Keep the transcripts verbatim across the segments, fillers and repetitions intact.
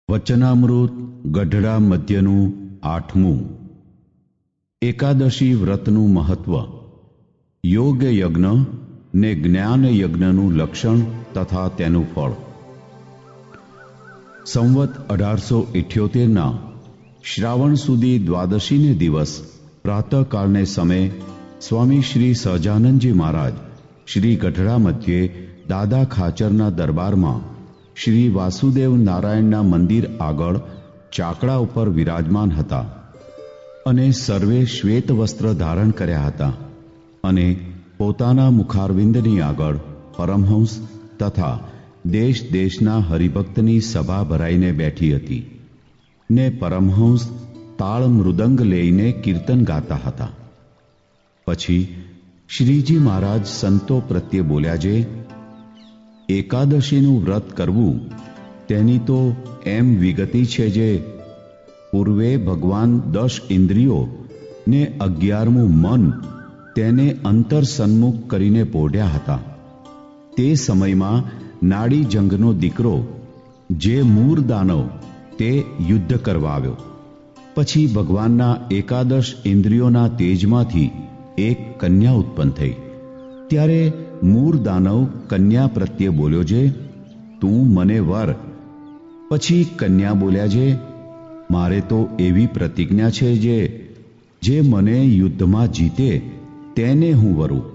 વચનામૃત ગઢડા મધ્યનું આઠમું. એકાદશી વ્રતનું મહત્વ, યોગ યજ્ઞ ને જ્ઞાન યજ્ઞનું લક્ષણ તથા તેનું ફળ. સંવત અઢારસો ઇઠ્યોતેરના શ્રાવણ સુધી દ્વાદશીને દિવસ પ્રાતઃકાળને સમયે સ્વામી શ્રી સહજાનંદજી મહારાજ શ્રી ગઢડા મધ્યે દાદા ખાચરના દરબારમાં શ્રી વાસુદેવ નારાયણના મંદિર આગળ ચાકડા ઉપર વિરાજમાન હતા અને સર્વે શ્વેત વસ્ત્ર ધારણ કર્યા હતા અને પોતાના મુખારવિંદની આગળ પરમહંસ તથા દેશ દેશના હરિભક્તની સભા ભરાઈને બેઠી હતી ને પરમહંસ તાળ મૃદંગ લઈને કીર્તન ગાતા હતા. પછી શ્રીજી મહારાજ સંતો પ્રત્યે બોલ્યા છે, એકાદશીનું વ્રત કરવું તેની તો એમ વિગતિ છે જે પૂર્વે ભગવાન દસ ઇન્દ્રિયો ને અગિયારમું મન તેને અંતર સન્મુખ કરીને પોઢ્યા હતા. તે સમયમાં નાડી જંગનો દીકરો જે મૂર દાનવ તે યુદ્ધ કરવા આવ્યો. પછી ભગવાનના એકાદશ ઇન્દ્રિયોના તેજમાંથી એક કન્યા ઉત્પન્ન થઈ. ત્યારે મૂર દાનવ કન્યા પ્રત્યે બોલ્યો છે, તું મને વર. પછી કન્યા બોલ્યા છે, મારે તો એવી પ્રતિજ્ઞા છે જે જે મને યુદ્ધમાં જીતે તેને હું વરું.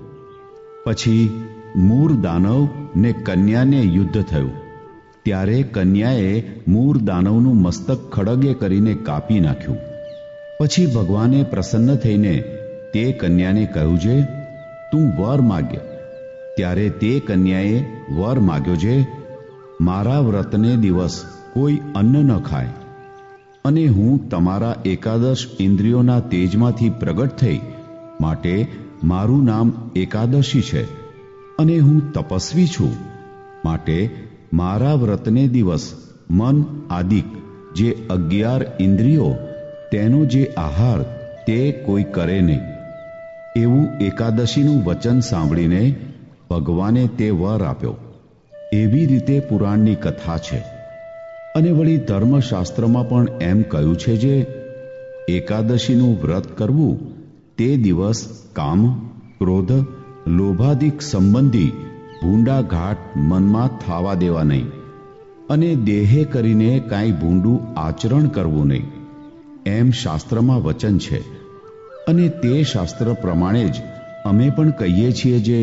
પછી મૂર દાનવ ને કન્યાને યુદ્ધ થયું. ત્યારે કન્યાએ મૂર દાનવનું મસ્તક ખડગે કરીને કાપી નાખ્યું. પછી ભગવાને પ્રસન્ન થઈને તે કન્યાને કહ્યું છે, તું વર માગ્ય. ત્યારે તે કન્યાએ વર માગ્યો છે, મારા વ્રતને દિવસ કોઈ અન્ન ન ખાય અને હું તમારા એકાદશ ઇન્દ્રિયોના તેજમાંથી પ્રગટ થઈ માટે મારું નામ એકાદશી છે અને હું તપસ્વી છું માટે મારા વ્રતને દિવસ મન આદિક જે અગિયાર ઇન્દ્રિયો તેનો જે આહાર તે કોઈ કરે નહીં. એવું એકાદશીનું વચન સાંભળીને ભગવાને તે વર આપ્યો. એવી રીતે પુરાણની કથા છે. અને વળી ધર્મશાસ્ત્રમાં પણ એમ કહ્યું છે જે એકાદશીનું વ્રત કરવું તે દિવસ કામ, ક્રોધ, લોભાદિક સંબંધી ભૂંડા ઘાટ મનમાં થવા દેવા નહીં અને દેહે કરીને કાંઈ ભૂંડું આચરણ કરવું નહીં, એમ શાસ્ત્રમાં વચન છે. અને તે શાસ્ત્ર પ્રમાણે જ અમે પણ કહીએ છીએ જે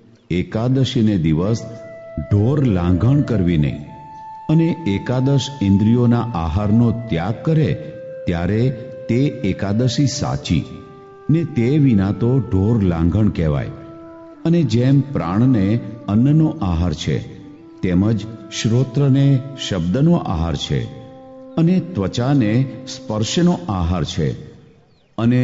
એકાદશીને દિવસ ઢોર લાંઘણ કરવી નહીં અને એકાદશ ઇન્દ્રિયોના આહારનો ત્યાગ કરે ત્યારે તે એકાદશી સાચી ને તે વિના તો ઢોર લાંઘણ કહેવાય. અને જેમ પ્રાણને અન્નનો આહાર છે તેમજ શ્રોત્રને શબ્દનો આહાર છે અને ત્વચાને સ્પર્શનો આહાર છે અને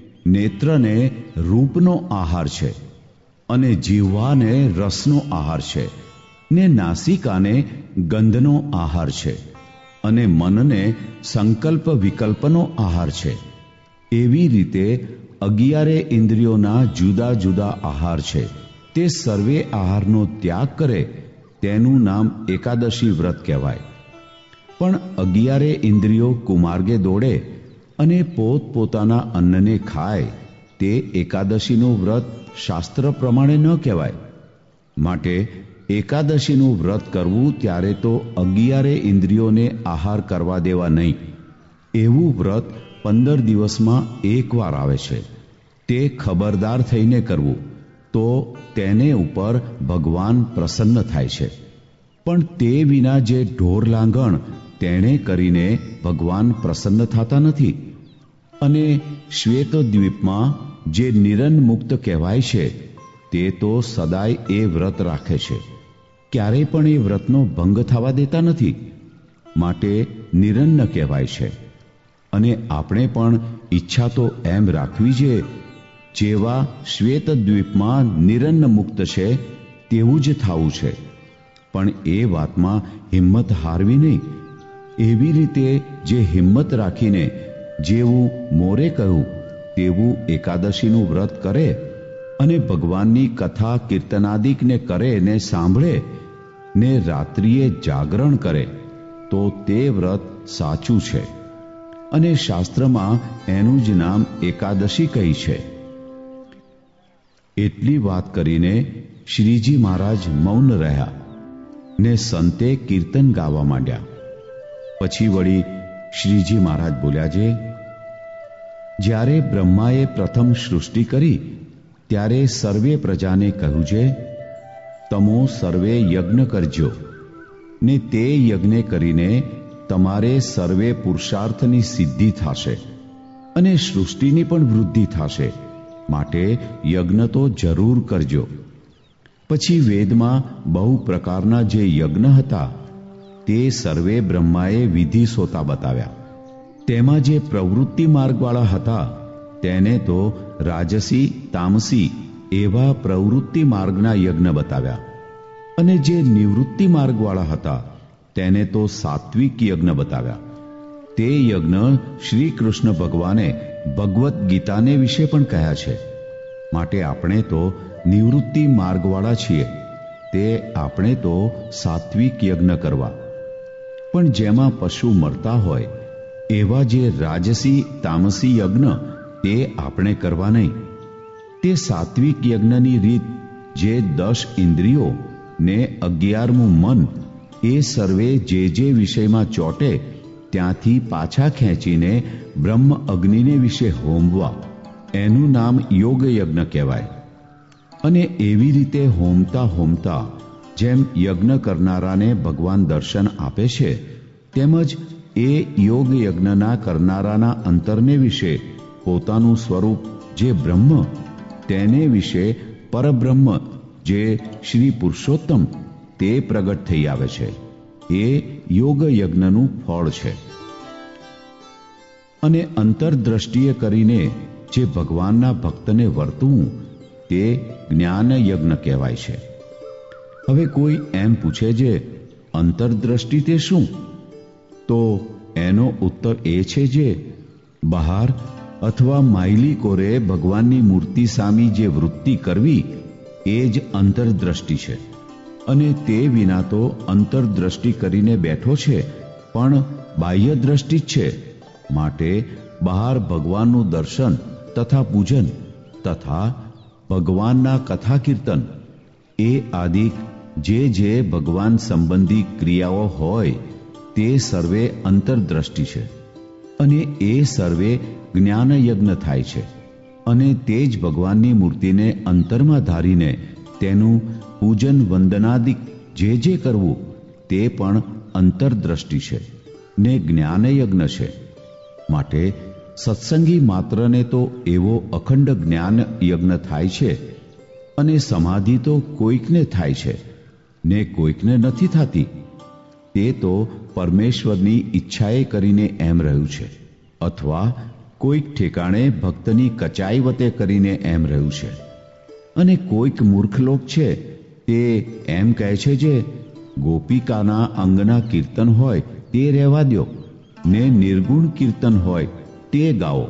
નેત્રને રૂપનો આહાર છે અને જીહ્વાને રસનો આહાર છે ને નાસિકાને ગંધનો આહાર છે અને મનને સંકલ્પ વિકલ્પનો આહાર છે. એવી રીતે અગિયારે ઇન્દ્રિયોના જુદા જુદા આહાર છે. તે સર્વે આહારનો ત્યાગ કરે તેનું નામ એકાદશી વ્રત કહેવાય. પણ અગિયારે ઇન્દ્રિયો કુમાર્ગે દોડે અને પોતપોતાના અન્નને ખાય તે એકાદશીનું વ્રત શાસ્ત્ર પ્રમાણે ન કહેવાય. માટે એકાદશીનું વ્રત કરવું ત્યારે તો અગિયારે ઇન્દ્રિયોને આહાર કરવા દેવા નહીં. એવું વ્રત પંદર દિવસમાં એકવાર આવે છે. તે ખબરદાર થઈને કરવું તો તેને ઉપર ભગવાન પ્રસન્ન થાય છે. પણ તે વિના જે ઢોર લાંઘણ તેણે કરીને ભગવાન પ્રસન્ન થતા નથી. અને શ્વેતદ્વીપમાં જે નિરન મુક્ત કહેવાય છે તે તો સદાય એ વ્રત રાખે છે, ક્યારેય પણ એ વ્રતનો ભંગ થવા દેતા નથી. માટે નિરન્ન કહેવાય છે. અને આપણે પણ ઈચ્છા તો એમ રાખવી છે જેવા શ્વેતદ્વીપમાં નિરન્ન મુક્ત છે તેવું જ થવું છે. પણ એ વાતમાં હિંમત હારવી નહીં. એવી રીતે જે હિંમત રાખીને જેવું મોરે કહ્યું તેવું એકાદશીનું વ્રત કરે અને ભગવાનની કથા કીર્તનાદિકને કરે ને સાંભળે ને રાત્રિએ જાગરણ કરે તો તે વ્રત સાચું છે, અને શાસ્ત્રમાં એનું જ નામ એકાદશી કહી છે. એટલી વાત કરીને શ્રીજી મહારાજ મૌન રહ્યા ને સંતે કીર્તન ગાવા માંડ્યા. પછી વળી શ્રીજી મહારાજ બોલ્યા છે, જ્યારે બ્રહ્માએ પ્રથમ સૃષ્ટિ કરી ત્યારે સર્વે પ્રજાને કહ્યું છે, તમો સર્વે યજ્ઞ કરજો, ને તે યજ્ઞ કરીને તમારે સર્વે પુરુષાર્થની સિદ્ધિ થશે અને સૃષ્ટિની પણ વૃદ્ધિ થશે, માટે યજ્ઞ તો જરૂર કરજો. પછી વેદમાં બહુ પ્રકારના જે યજ્ઞ હતા તે સર્વે બ્રહ્માએ વિધિ સોતા બતાવ્યા. તેમાં જે પ્રવૃત્તિ માર્ગવાળા હતા તેને તો રાજસી તામસી એવા પ્રવૃત્તિ માર્ગના યજ્ઞ બતાવ્યા, અને જે નિવૃત્તિ માર્ગવાળા હતા તેને તો સાત્વિક યજ્ઞ બતાવ્યા. તે યજ્ઞ શ્રી કૃષ્ણ ભગવાને ભગવદ્ ગીતાને વિશે પણ કહ્યા છે. માટે આપણે તો નિવૃત્તિ માર્ગવાળા છીએ, તે આપણે તો સાત્વિક યજ્ઞ કરવા. પણ જેમાં પશુ મરતા હોય એવા જે રાજસી તામસી યજ્ઞ તે આપણે કરવા નહીં. તે સાત્વિક યજ્ઞની રીત જે દસ ઇન્દ્રિયો ને અગિયારમું મન એ સર્વે જે જે વિષયમાં ચોટે ત્યાંથી પાછા ખેંચીને બ્રહ્મ અગ્નિને વિશે હોમવા, એનું નામ યોગ યજ્ઞ કહેવાય. અને એવી રીતે હોમતા હોમતા જેમ યજ્ઞ કરનારાને ભગવાન દર્શન આપે છે, તેમજ એ યોગ યજ્ઞના કરનારાના અંતરને વિશે પોતાનું સ્વરૂપ જે બ્રહ્મ તેને વિશે પરબ્રહ્મ જે શ્રી પુરુષોત્તમ તે પ્રગટ થઈ આવે છે. એ યોગ યજ્ઞનું ફળ છે. અને અંતરદ્રષ્ટિએ કરીને જે ભગવાનના ભક્તને વર્તવું તે જ્ઞાન યજ્ઞ કહેવાય છે. હવે કોઈ એમ પૂછે છે, અંતરદ્રષ્ટિ તે શું? તો એનો ઉત્તર એ છે જે બહાર અથવા માયલી કોરે ભગવાનની મૂર્તિ સામી જે વૃત્તિ કરવી એ જ અંતરદ્રષ્ટિ છે. અને તે વિના તો અંતરદ્રષ્ટિ કરીને બેઠો છે પણ બાહ્ય દ્રષ્ટિ જ છે. માટે બહાર ભગવાનનું દર્શન તથા પૂજન તથા ભગવાનના કથા કીર્તન એ આદિ જે જે ભગવાન સંબંધી ક્રિયાઓ હોય તે સર્વે અંતરદ્રષ્ટિ છે. અને એ સર્વે જ્ઞાન યજ્ઞ થાય છે. અને તે જ ભગવાનની મૂર્તિને અંતરમાં ધારીને તેનું પૂજન વંદનાદિક જે જે કરવું તે પણ અંતરદ્રષ્ટિ છે ને જ્ઞાન યજ્ઞ છે. માટે સત્સંગી માત્રને તો એવો અખંડ જ્ઞાન યજ્ઞ થાય છે, અને સમાધિ તો કોઈકને થાય છે ને કોઈકને નથી થતી. તે તો પરમેશ્વરની ઈચ્છાએ કરીને એમ રહ્યું છે, અથવા કોઈક ઠેકાણે ભક્તની કચાઈ વતે કરીને એમ રહ્યું છે. અને કોઈક મૂર્ખ લોક છે તે એમ કહે છે જે ગોપિકાના અંગના કીર્તન હોય તે રહેવા દો ને નિર્ગુણ કીર્તન હોય તે ગાઓ,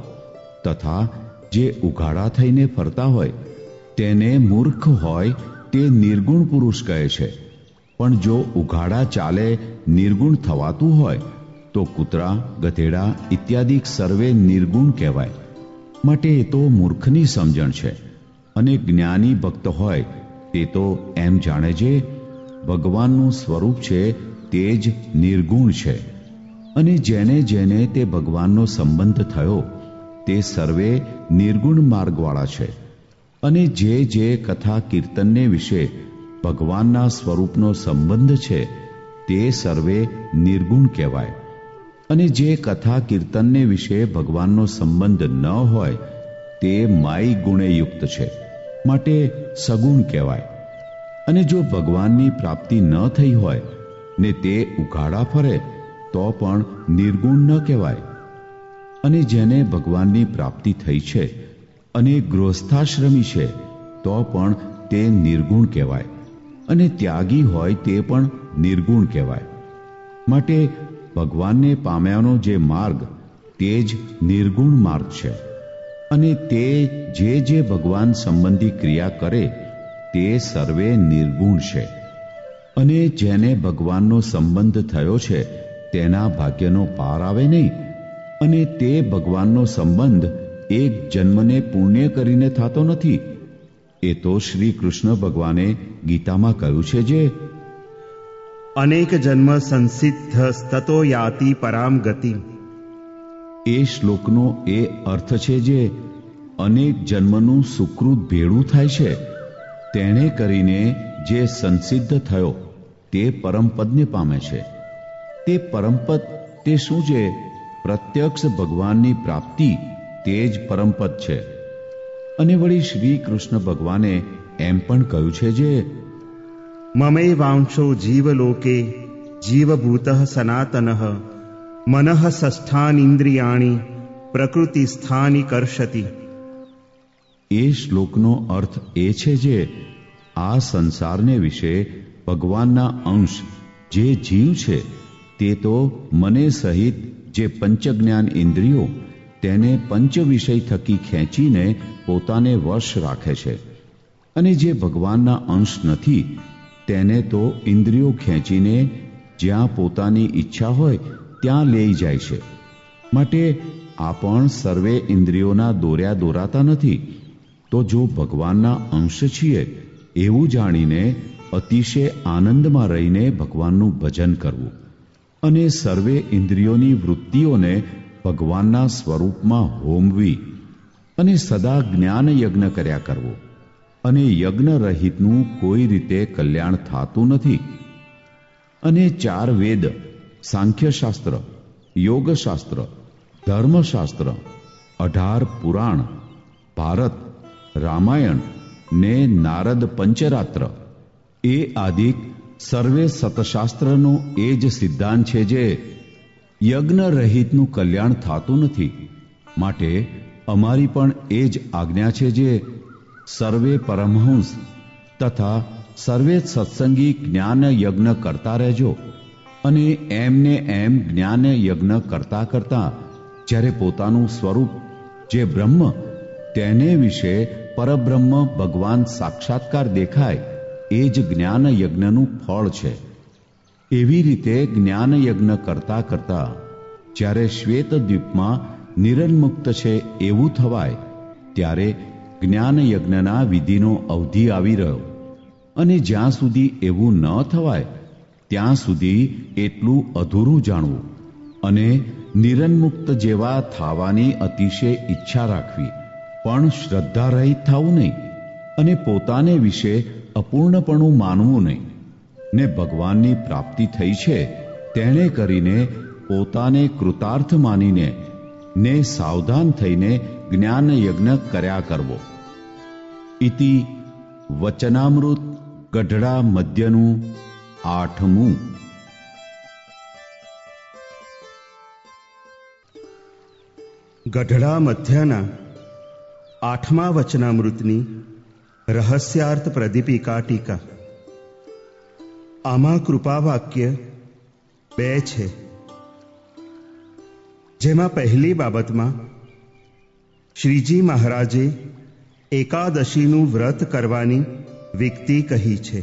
તથા જે ઉઘાડા થઈને ફરતા હોય તેને મૂર્ખ હોય તે નિર્ગુણ પુરુષ કહે છે. પણ જો ઉઘાડા ચાલે નિર્ગુણ થવાતું હોય તો કૂતરા ગધેડા ઇત્યાદિ સર્વે નિર્ગુણ કહેવાય. માટે એ તો મૂર્ખની સમજણ છે. અને જ્ઞાની ભક્ત હોય તે તો એમ જાણે છે ભગવાનનું સ્વરૂપ છે તે જ નિર્ગુણ છે. અને જેને જેને તે ભગવાનનો સંબંધ થયો તે સર્વે નિર્ગુણ માર્ગવાળા છે. અને જે જે કથા કીર્તનને વિશે ભગવાનના સ્વરૂપનો સંબંધ છે તે સર્વે નિર્ગુણ કહેવાય. અને જે કથા કીર્તનને વિશે ભગવાનનો સંબંધ ન હોય તે માય ગુણે યુક્ત છે, માટે સગુણ કહેવાય. અને જો ભગવાનની પ્રાપ્તિ ન થઈ હોય ને તે ઉઘાડા ફરે તો પણ નિર્ગુણ ન કહેવાય. અને જેને ભગવાનની પ્રાપ્તિ થઈ છે અને ગૃહસ્થાશ્રમી છે તો પણ તે નિર્ગુણ કહેવાય. અને ત્યાગી હોય તે પણ નિર્ગુણ કહેવાય. માટે ભગવાનને પામ્યાનો જે માર્ગ તે જ નિર્ગુણ માર્ગ છે. અને તે જે જે ભગવાન સંબંધી ક્રિયા કરે તે સર્વે નિર્ગુણ છે. અને જેને ભગવાનનો સંબંધ થયો છે તેના ભાગ્યનો પાર આવે નહીં, અને તે ભગવાનનો સંબંધ એક જન્મને પુણ્ય કરીને થતો નથી. એ તો શ્રી કૃષ્ણ ભગવાને ગીતામાં કહ્યું છે જે અનેક જન્મ સંસિદ્ધ તતો યાતિ પરામ ગતિ. એ શ્લોકનો એ અર્થ છે જે અનેક જન્મનું સુકૃત ભેળું થાય છે, તેણે કરીને જે સંસિદ્ધ થયો તે પરમપદને પામે છે. તે પરમપદ તે શું છે? પ્રત્યક્ષ ભગવાનની પ્રાપ્તિ તે જ પરમપદ છે. અને વળી શ્રી કૃષ્ણ ભગવાને એમ પણ કહ્યું છે જે મમે વાંશો જીવલોકે જીવભૂત સનાતનઃ મનઃ ષષ્ઠાનિન્દ્રિયાણિ પ્રકૃતિ સ્થાની કર્ષતિ. એ શ્લોકનો અર્થ એ છે જે આ સંસારને વિશે ભગવાનના અંશ જે જીવ છે તે તો મને સહિત જે પંચજ્ઞાન ઇન્દ્રિયો તેને પંચ વિષય થકી ખેંચીને પોતાને વશ રાખે છે, અને જે ભગવાનના અંશ નથી તેને તો ઇન્દ્રિયો ખેંચીને જ્યાં પોતાની ઈચ્છા હોય ત્યાં લઈ જાય છે. માટે આ પણ સર્વે ઇન્દ્રિયોના દોર્યા દોરાતા નથી. તો જો ભગવાનના અંશ છીએ એવું જાણીને અતિશય આનંદમાં રહીને ભગવાનનું ભજન કરવું, અને સર્વે ઇન્દ્રિયોની વૃત્તિઓને ભગવાનના સ્વરૂપમાં હોમવી, અને સદા જ્ઞાન યજ્ઞ કર્યા કરવો. અને યજ્ઞ રહિતનું કોઈ રીતે કલ્યાણ થતું નથી. અને ચાર વેદ, સાંખ્યશાસ્ત્ર, યોગશાસ્ત્ર, ધર્મશાસ્ત્ર, અઢાર પુરાણ, ભારત, રામાયણ ને નારદ પંચરાત્ર એ આદિક સર્વે સતશાસ્ત્રનો એ જ સિદ્ધાંત છે જે યજ્ઞ રહિતનું કલ્યાણ થતું નથી. માટે અમારી પણ એ જ આજ્ઞા છે જે સર્વે પરમહંસ તથા સર્વે સત્સંગી જ્ઞાન યજ્ઞ કરતા રહેજો. અને એમને એમ જ્ઞાન યજ્ઞ કરતા કરતા જ્યારે પોતાનું સ્વરૂપ જે બ્રહ્મ તેને વિશે પરબ્રહ્મ ભગવાન સાક્ષાત્કાર દેખાય એ જ જ્ઞાન યજ્ઞનું ફળ છે. એવી રીતે જ્ઞાન યજ્ઞ કરતા કરતા જ્યારે શ્વેત દ્વીપમાં નિરન્મુક્ત છે એવું થવાય ત્યારે જ્ઞાન યજ્ઞના વિધિનો અવધિ આવી રહ્યો. અને જ્યાં સુધી એવું ન થવાય ત્યાં સુધી એટલું અધૂરું જાણવું, અને નિરન્મુક્ત જેવા થવાની અતિશય ઈચ્છા રાખવી, પણ શ્રદ્ધા રહિત થવું નહીં, અને પોતાને વિશે અપૂર્ણપણું માનવું નહીં. ને ભગવાનની પ્રાપ્તિ થઈ છે તેણે કરીને પોતાને કૃતાર્થ માનીને ને સાવધાન થઈને જ્ઞાન યજ્ઞ કર્યા કરવો. ઇતિ વચનામૃત ગઢડા મધ્યનું આઠમું. ગઢડા મધ્યના આઠમા વચનામૃતની રહસ્યાર્થ પ્રદીપિકા ટીકા. આમાં કૃપા વાક્ય બે છે, જેમાં પહેલી બાબતમાં શ્રીજી મહારાજે એકાદશીનું વ્રત કરવાની વિકતિ કહી છે.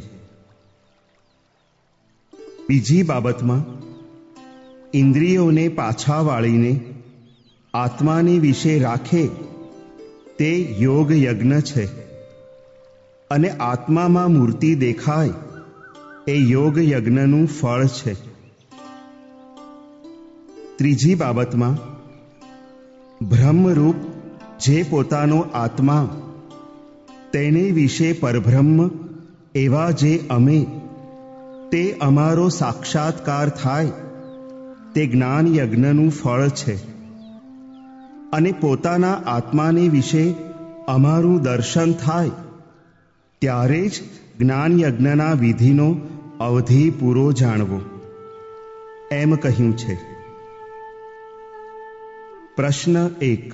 બીજી બાબતમાં ઇન્દ્રિયોને પાછા વાળીને આત્માની વિશે રાખે તે યોગ યજ્ઞ છે, અને આત્મામાં મૂર્તિ દેખાય એ યોગ યજ્ઞનું ફળ છે. ત્રીજી બાબતમાં બ્રહ્મરૂપ જે પોતાનો આત્મા તેને વિશે પરબ્રહ્મ એવા જે અમે તે અમારો સાક્ષાત્કાર થાય તે જ્ઞાન યજ્ઞનું ફળ છે. અને પોતાના આત્માને વિશે અમારું દર્શન થાય ત્યારે જ જ્ઞાન યજ્ઞના વિધિનો અવધિ પૂરો જાણવો, એમ કહ્યું છે. પ્રશ્ન એક.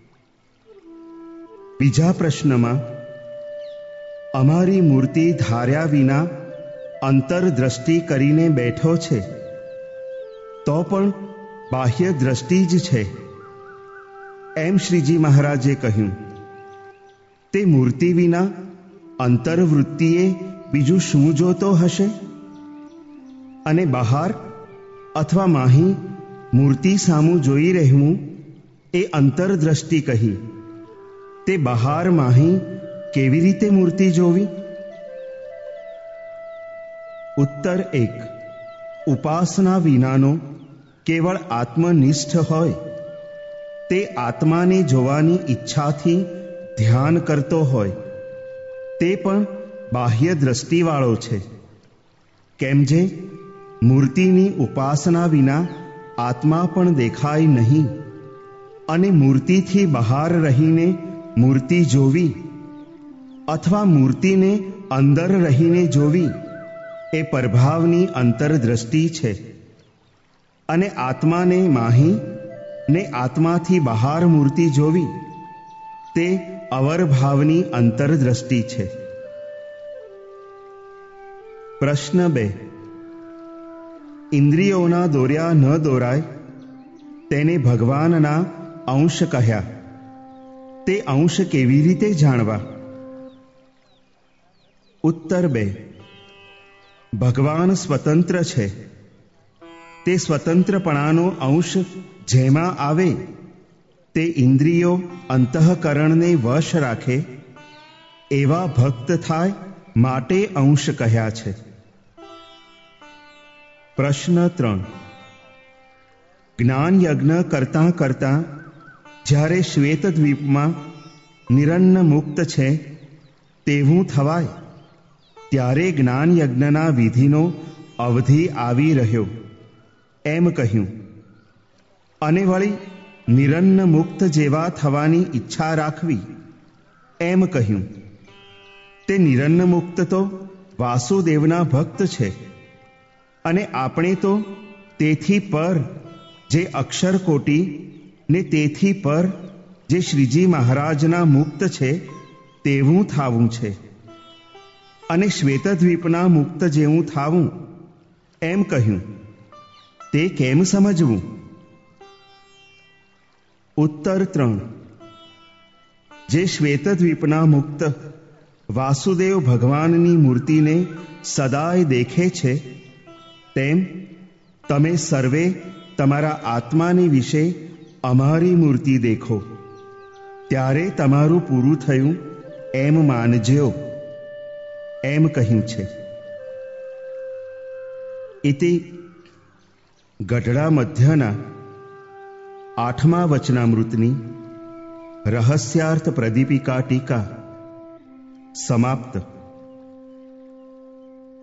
બીજા પ્રશ્નમાં અમારી મૂર્તિ ધાર્યા વિના અંતરદ્રષ્ટિ કરીને બેઠો છે, તો પણ બાહ્ય દ્રષ્ટિ જ છે એમ શ્રીજી મહારાજે કહ્યું. તે મૂર્તિ વિના અંતરવૃત્તિએ બીજું શું જોતો હશે? અને બહાર અથવા માહી મૂર્તિ સામું જોઈ રહેવું એ અંતરદ્રષ્ટિ કહી. તે બહાર માહી કેવી રીતે મૂર્તિ જોવી? ઉત્તર એક. ઉપાસના વિનાનો કેવળ આત્મનિષ્ઠ હોય તે આત્માને જોવાની ઈચ્છાથી ધ્યાન કરતો હોય તે પણ બાહ્ય દ્રષ્ટિવાળો છે. કેમ જે મૂર્તિની ઉપાસના વિના આત્મા પણ દેખાય નહીં અને મૂર્તિથી બહાર રહીને મૂર્તિ જોવી અથવા મૂર્તિને અંદર રહીને જોવી એ પરભાવની અંતરદ્રષ્ટિ છે અને આત્માને માહી ને આત્માથી બહાર મૂર્તિ જોવી તે અવરભાવની અંતરદ્રષ્ટિ છે. પ્રશ્ન બે. ઇન્દ્રિયોના દોર્યા ન દોરાય તેને ભગવાનના અંશ કહ્યા. તે અંશ કેવી રીતે જાણવા? ઉત્તર બે. ભગવાન સ્વતંત્ર છે. તે સ્વતંત્રપણાનો અંશ જેમાં આવે તે ઇન્દ્રિયો અંતઃકરણને વશ રાખે એવા ભક્ત થાય માટે અંશ કહ્યા છે. પ્રશ્ન ત્રણ. જ્ઞાન યજ્ઞ કરતાં કરતાં જ્યારે શ્વેતદ્વીપમાં નિરન્ન મુક્ત છે તેવું થવાય ત્યારે જ્ઞાન યજ્ઞના વિધિનો અવધિ આવી રહ્યો એમ કહ્યું અને વળી નિરન્ન મુક્ત જેવા થવાની ઈચ્છા રાખવી એમ કહ્યું. તે નિરન્ન મુક્ત તો વાસુદેવના ભક્ત છે અને આપણે તો તેથી પર જે અક્ષર કોટી ને તેથી પર જે શ્રીજી મહારાજના મુક્ત છે તેવું થાવું છે અને શ્વેતદ્વીપના મુક્ત જેવું થાવું એમ કહ્યું. તે કેમ સમજવું? ઉત્તર ત્રણ. જે શ્વેતદ્વીપના મુક્ત વાસુદેવ ભગવાનની મૂર્તિને સદાય દેખે છે તેમ તમે સર્વે તમારા આત્માની વિશે અમારી મૂર્તિ દેખો ત્યારે તમારું પૂરું થયું એમ માનજો એમ કહ્યું છે. ઇતિ ગઢડા મધ્યના આઠમા વચનામૃતની રહસ્યાર્થ પ્રદીપિકા ટીકા સમાપ્ત.